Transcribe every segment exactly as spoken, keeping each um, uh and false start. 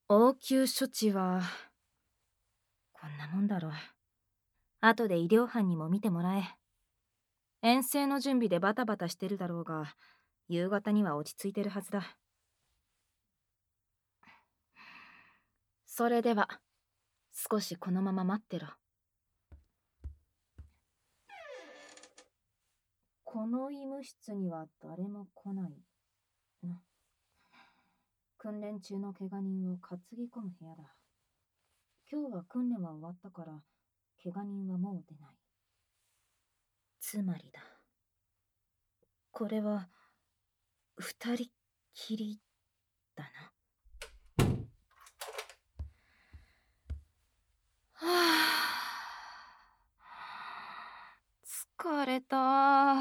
応急処置はこんなもんだろう。後で医療班にも見てもらえ。遠征の準備でバタバタしてるだろうが、夕方には落ち着いてるはずだ。それでは少しこのまま待ってろ。この医務室には誰も来ないな。訓練中の怪我人を担ぎ込む部屋だ。今日は訓練は終わったから怪我人はもう出ない。つまりだ、これは二人きりだな。はあ、疲れた。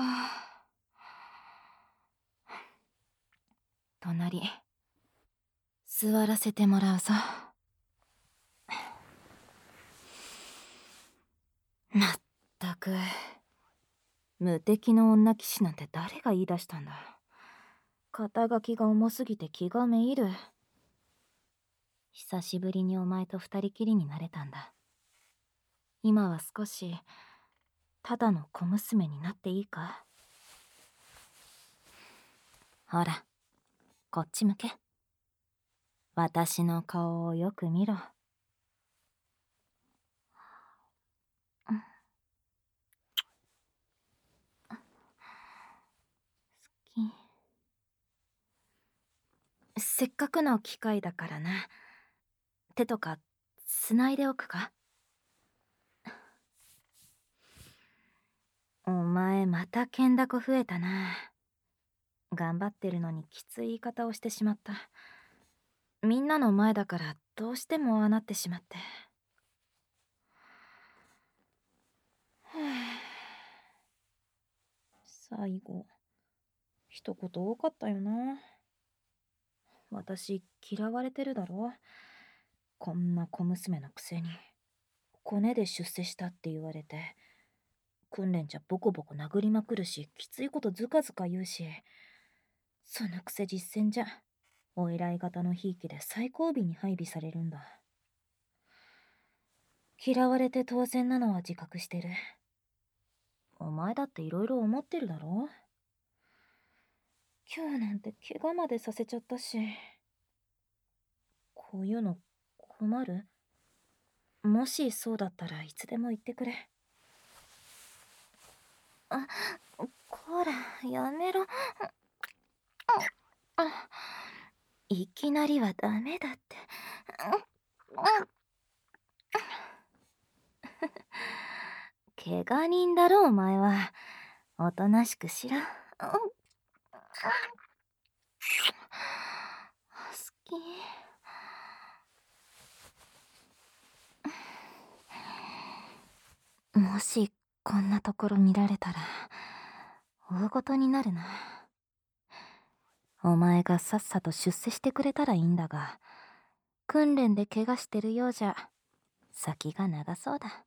隣座らせてもらうぞ。まったく、無敵の女騎士なんて誰が言い出したんだ。肩書きが重すぎて気がめいる。久しぶりにお前と二人きりになれたんだ。今は少しただの小娘になっていいか？ほら、こっち向け。私の顔をよく見ろ。せっかくの機会だからな。手とか繋いでおくか？お前また剣だこ増えたな。頑張ってるのにきつい言い方をしてしまった。みんなの前だからどうしてもああなってしまって。最後一言多かったよな。私嫌われてるだろ。こんな小娘のくせにコネで出世したって言われて、訓練じゃボコボコ殴りまくるし、きついことズカズカ言うし、そのくせ実戦じゃお偉い方のひいきで最後尾に配備されるんだ。嫌われて当然なのは自覚してる。お前だっていろいろ思ってるだろ。今日なんて怪我までさせちゃったし。こういうの困る？もしそうだったらいつでも言ってくれ。あ、こら、やめろ。あ、いきなりはダメだって。怪我人だろお前は。おとなしくしろ。好き。もしこんなところ見られたら大ごとになるな。お前がさっさと出世してくれたらいいんだが、訓練で怪我してるようじゃ先が長そうだ。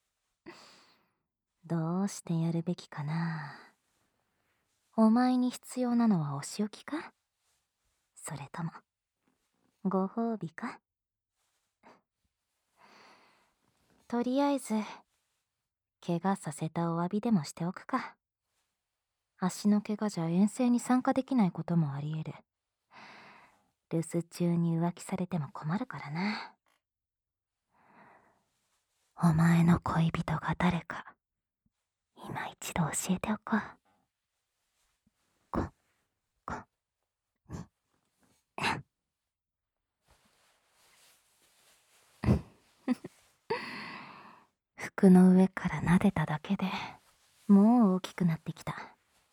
どうしてやるべきかな。お前に必要なのはお仕置きか？それともご褒美か？とりあえず怪我させたお詫びでもしておくか。足の怪我じゃ遠征に参加できないこともあり得る。留守中に浮気されても困るからな。お前の恋人が誰か今一度教えておこう。こ、こ、に。服の上から撫でただけでもう大きくなってきた。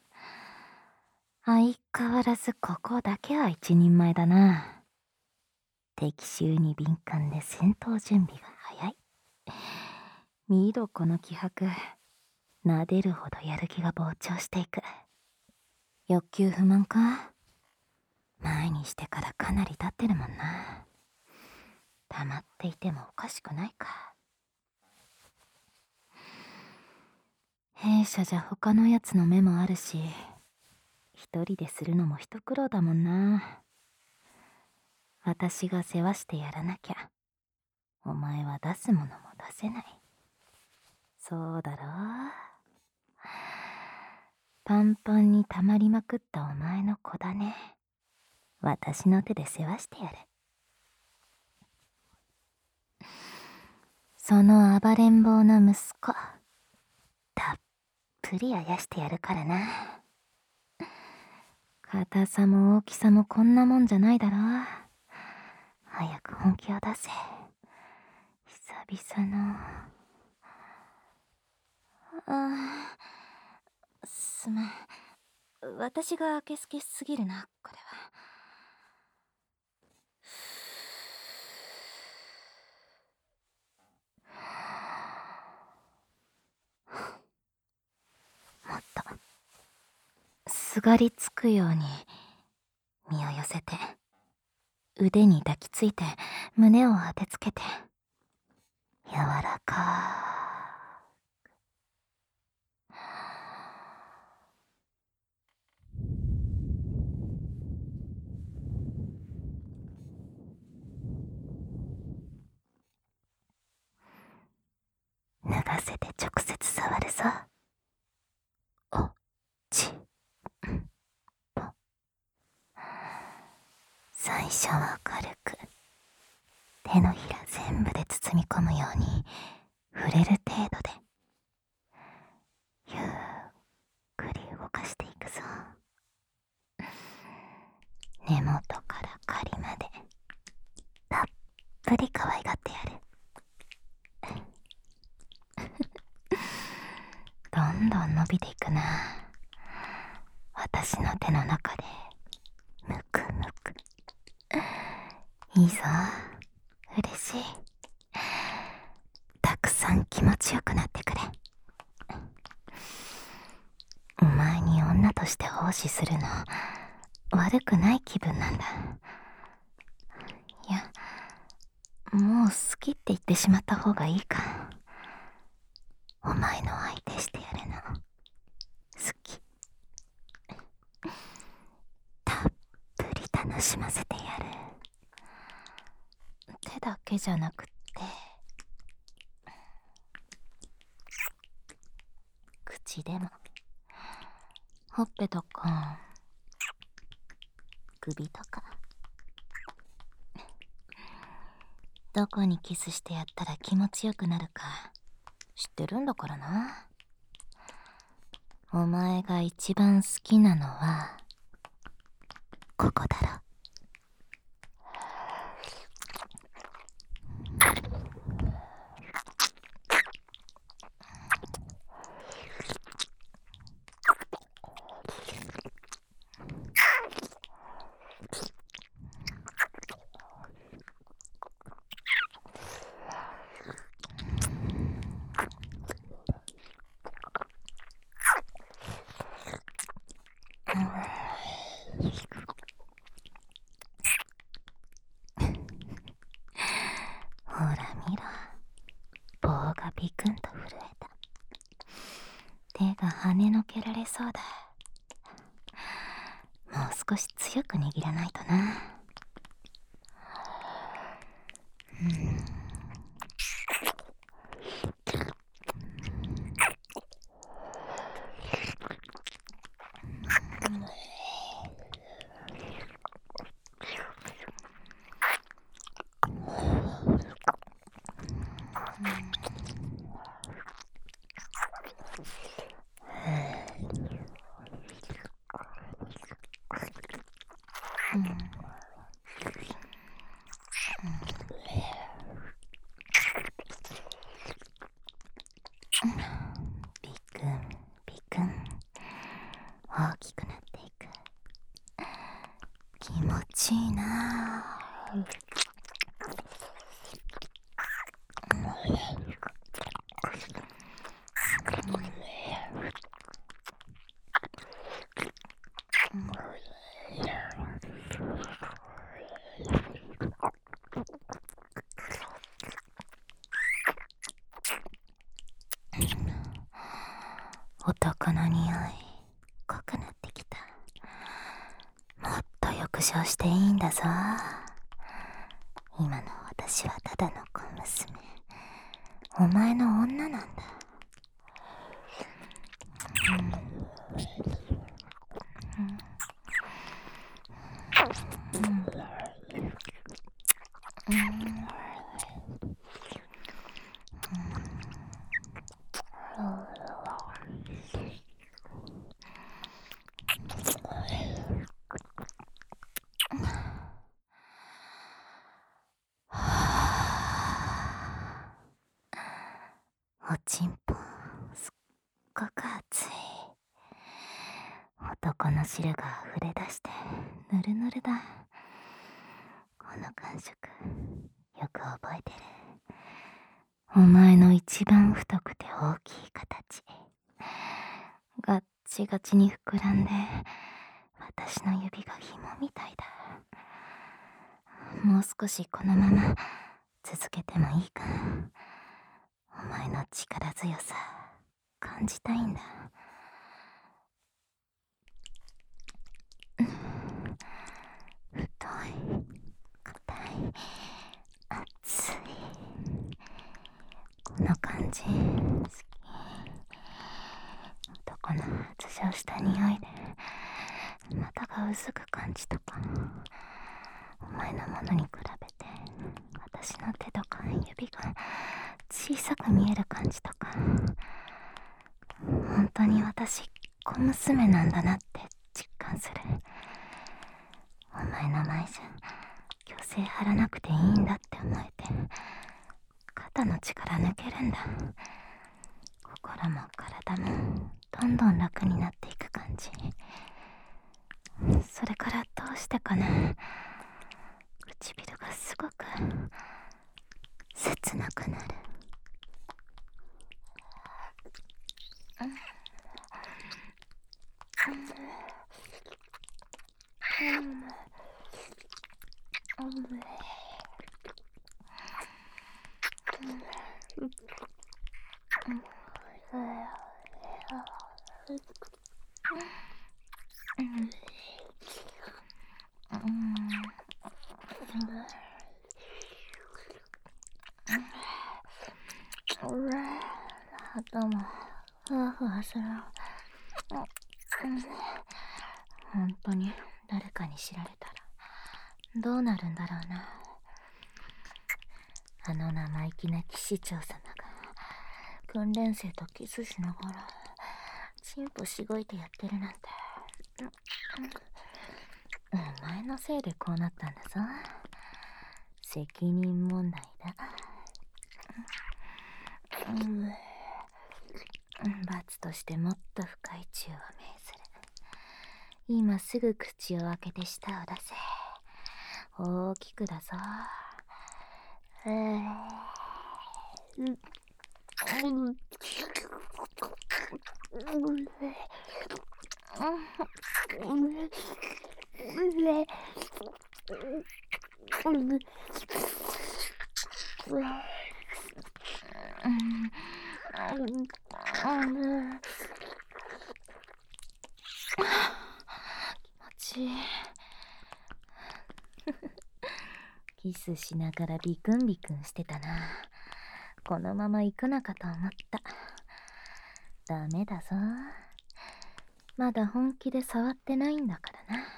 相変わらずここだけは一人前だな。敵襲に敏感で戦闘準備が早い。見ろこの気迫。撫でるほどやる気が膨張していく。欲求不満か？前にしてからかなり経ってるもんな。溜まっていてもおかしくないか。弊社じゃ他のやつの目もあるし、一人でするのも一苦労だもんな。 私が世話してやらなきゃ、お前は出すものも出せない。そうだろう。パンパンに溜まりまくったお前の子だね。私の手で世話してやる。その暴れん坊の息子、たっぷりあやしてやるからな。硬さも大きさもこんなもんじゃないだろう。早く本気を出せ。久々の。ああ、すまん。私があけすけすぎるな、これは。もっとすがりつくように身を寄せて、腕に抱きついて胸を当てつけて、柔らかー脱がせて直接触るぞ。おちんぽ。最初は軽く手のひら全部で包み込むように触れる程度でゆっくり動かしていくぞ。根元から狩りまでたっぷり可愛がってやる。どんどん伸びていくな。私の手の中でむくむく。いいぞ、嬉しい。たくさん気持ちよくなってくれ。お前に女として奉仕するの悪くない気分なんだ。いや、もう好きって言ってしまった方がいいか。お前の相手してやるの好き。たっぷり楽しませてやる。手だけじゃなくって口でも、ほっぺとか首とか、どこにキスしてやったら気持ちよくなるか知ってるんだからな。お前が一番好きなのはここだろ。ほら見ろ、棒がビクンと震えた。手が跳ねのけられそうだ。もう少し強く握らないとな。うん、ビクンビクン大きくなっていく。気持ちいいなあ。男の匂い濃くなってきた。もっと浴場していいんだぞ。 私はただの小娘。お前の女なんだ。おちんぽすっごく熱い。男の汁が溢れ出してぬるぬるだ。この感触よく覚えてる。お前の一番太くて大きい形、ガッチガチに膨らんで私の指が紐みたいだ。もう少しこのまま続けてもいいかな。お前の力強さ感じたいんだ。太い、硬い、熱い。この感じ好き。男の発情した匂いで股がうずく感じとか、お前のものに比べて私の手とか指が小さく見える感じとか、本当に私小娘なんだなって実感する。お前の前じゃ虚勢張らなくていいんだって思えて、肩の力抜けるんだ。心も体もどんどん楽になっていく感じ。それからどうしてかな、唇がすごく切なくなる。頭ふわふわする。本当に誰かに知られたらどうなるんだろうな。あの生意気な騎士長様が訓練生とキスしながらチンポしごいてやってるなんて。お前のせいでこうなったんだぞ。責任問題だ。罰としてもっと深いチューを命ずる。今すぐ口を開けて舌を出せ。大きくだぞ。気持ちいい。キスしながらビクンビクンしてたな。このまま行くのかと思った。ダメだぞ。まだ本気で触ってないんだからな。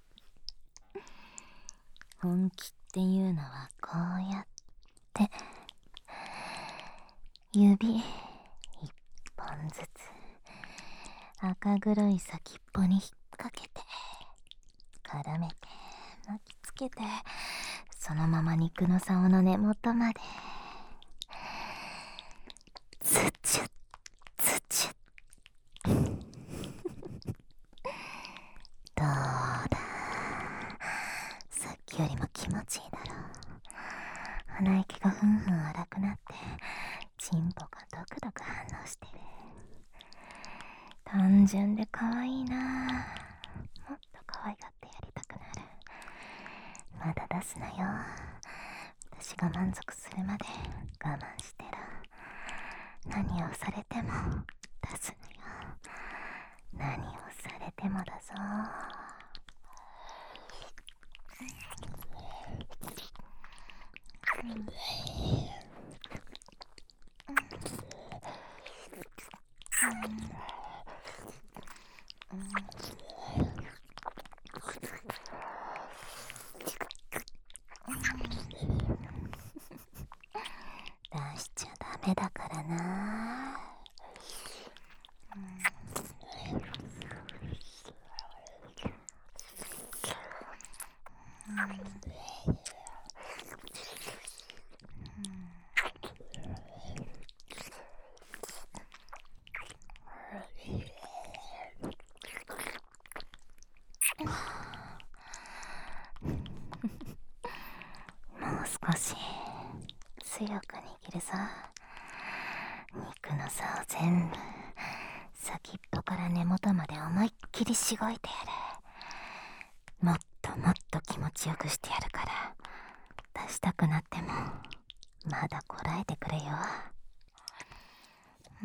本気っていうのはこうやって指一本ずつ赤黒い先っぽに引っ掛けて絡めて巻きつけて、そのまま肉の竿の根元までズチュッズチュッ。どうだ、さっきよりも気持ちいいだろう。鼻息がふんふん荒くなってチンポがドクドク反応してる。単純で可愛いな。もっと可愛がってやりたくなる。まだ出すなよ。私が満足するまで我慢してろ。何をされても出すのよ。何をされてもだぞ。 出しちゃダメだからな。もう少し強く握るさ。肉の差を全部先っぽから根元まで思いっきりしごいてやる。もっともっと気持ちよくしてやるから、出したくなってもまだこらえてくれよ。うん。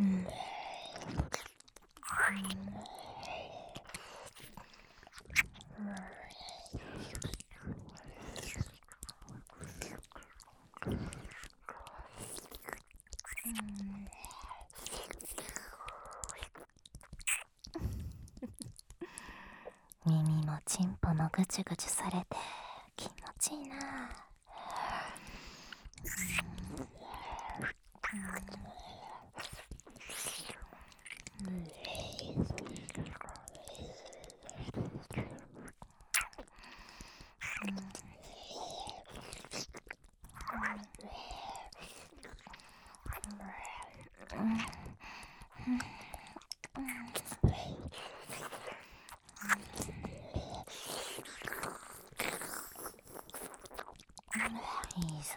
耳もチンポもぐちゅぐちゅされて気持ちいいな。いいぞ。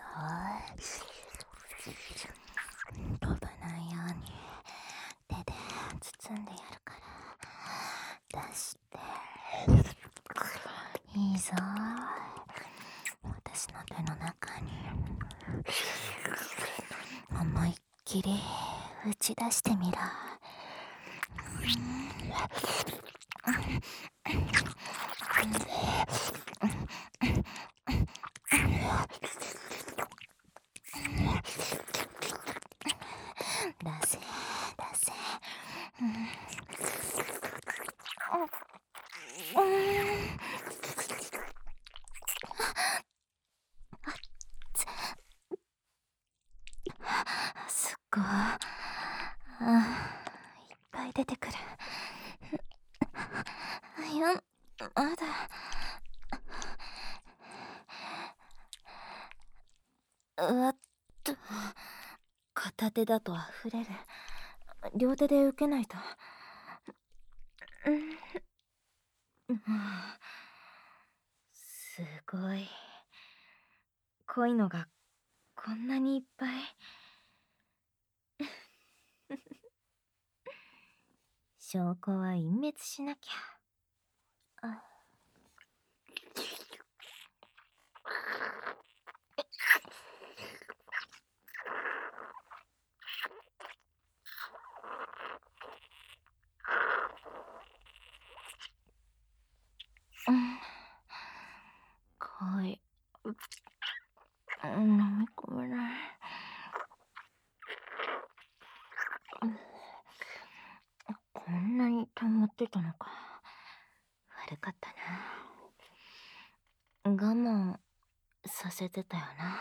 飛ばないように手で包んでやるから出して。いいぞ。私の手の中に思いっきり打ち出してみろ。出せ出せ。すっごい。あ、いっぱい出てくる。いや、まだ。うわっと、片手だと溢れる。両手で受けないと。うん、すごい。濃いのがこんなにいっぱい。証拠は隠滅しなきゃ。あ、うん、濃い。うん、飲み込めない。こんなに溜まってたのか。悪かったな。我慢させてたよな。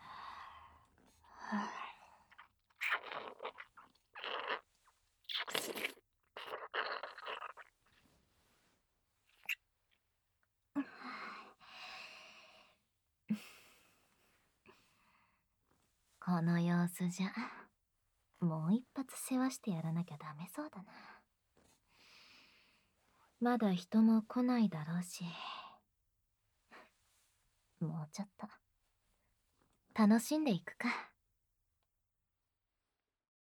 この様子じゃもう一発世話してやらなきゃダメそうだな。まだ人も来ないだろうし、もうちょっと楽しんでいくか。